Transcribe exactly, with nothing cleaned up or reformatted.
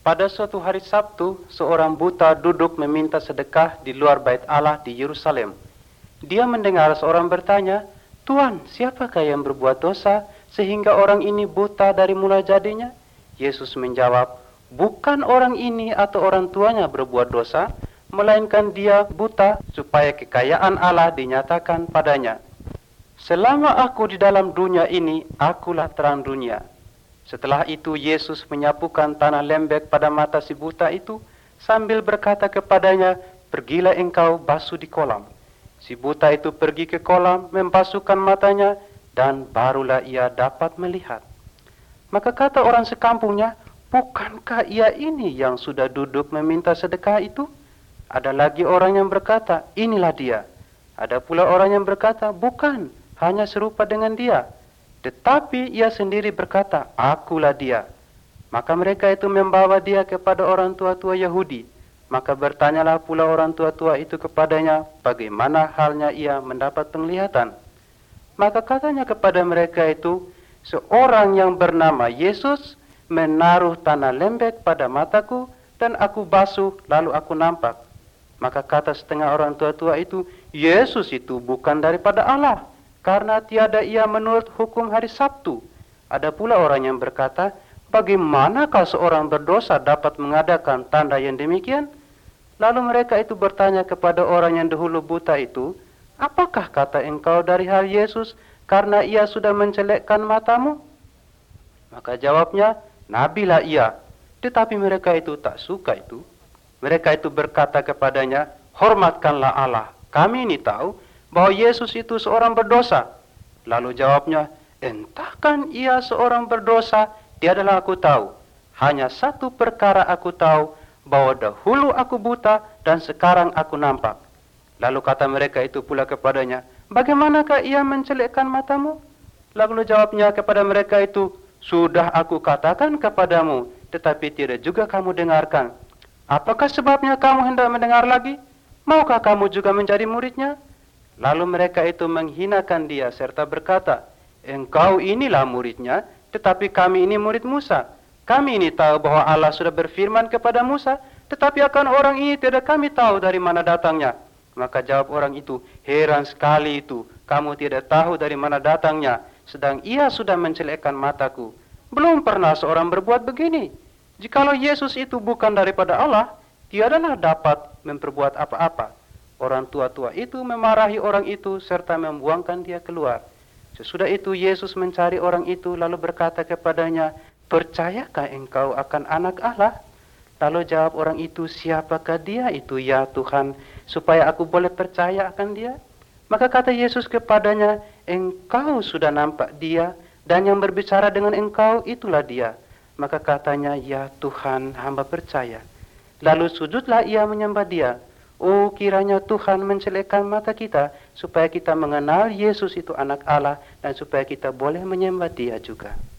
Pada suatu hari Sabtu, seorang buta duduk meminta sedekah di luar bait Allah di Yerusalem. Dia mendengar seorang bertanya, "Tuan, siapakah yang berbuat dosa sehingga orang ini buta dari mula jadinya?" Yesus menjawab, "Bukan orang ini atau orang tuanya berbuat dosa, melainkan dia buta supaya kekayaan Allah dinyatakan padanya. Selama aku di dalam dunia ini, akulah terang dunia." Setelah itu Yesus menyapukan tanah lembek pada mata si buta itu sambil berkata kepadanya, "Pergilah engkau basuh di kolam." Si buta itu pergi ke kolam, membasuhkan matanya, dan barulah ia dapat melihat. Maka kata orang sekampungnya, "Bukankah ia ini yang sudah duduk meminta sedekah itu?" Ada lagi orang yang berkata, "Inilah dia." Ada pula orang yang berkata, "Bukan, hanya serupa dengan dia." Tetapi ia sendiri berkata, "Akulah dia." Maka mereka itu membawa dia kepada orang tua-tua Yahudi. Maka bertanyalah pula orang tua-tua itu kepadanya, bagaimana halnya ia mendapat penglihatan. Maka katanya kepada mereka itu, "Seorang yang bernama Yesus menaruh tanah lembek pada mataku, dan aku basuh, lalu aku nampak." Maka kata setengah orang tua-tua itu, "Yesus itu bukan daripada Allah, karena tiada ia menurut hukum hari Sabtu." Ada pula orang yang berkata, "Bagaimanakah seorang berdosa dapat mengadakan tanda yang demikian?" Lalu mereka itu bertanya kepada orang yang dahulu buta itu, "Apakah kata engkau dari hal Yesus, karena ia sudah mencelekkan matamu?" Maka jawabnya, "Nabilah ia." Tetapi mereka itu tak suka itu. Mereka itu berkata kepadanya, "Hormatkanlah Allah. Kami ini tahu bahwa Yesus itu seorang berdosa." Lalu jawabnya, "Entahkan ia seorang berdosa, tiadalah aku tahu. Hanya satu perkara aku tahu, bahwa dahulu aku buta dan sekarang aku nampak." Lalu kata mereka itu pula kepadanya, "Bagaimanakah ia mencelekkan matamu?" Lalu jawabnya kepada mereka itu, "Sudah aku katakan kepadamu, tetapi tidak juga kamu dengarkan. Apakah sebabnya kamu hendak mendengar lagi? Maukah kamu juga menjadi muridnya?" Lalu mereka itu menghinakan dia serta berkata, "Engkau inilah muridnya, tetapi kami ini murid Musa. Kami ini tahu bahwa Allah sudah berfirman kepada Musa, tetapi akan orang ini tidak kami tahu dari mana datangnya." Maka jawab orang itu, "Heran sekali itu, kamu tidak tahu dari mana datangnya, sedang ia sudah mencelekkan mataku. Belum pernah seorang berbuat begini. Jikalau Yesus itu bukan daripada Allah, tiadalah dapat memperbuat apa-apa." Orang tua-tua itu memarahi orang itu serta membuangkan dia keluar. Sesudah itu Yesus mencari orang itu lalu berkata kepadanya, "Percayakah engkau akan Anak Allah?" Lalu jawab orang itu, "Siapakah dia itu ya Tuhan, supaya aku boleh percaya akan dia?" Maka kata Yesus kepadanya, "Engkau sudah nampak dia, dan yang berbicara dengan engkau itulah dia." Maka katanya, "Ya Tuhan, hamba percaya." Lalu sujudlah ia menyembah dia. Oh, kiranya Tuhan mencelekkan mata kita, supaya kita mengenal Yesus itu Anak Allah, dan supaya kita boleh menyembah dia juga.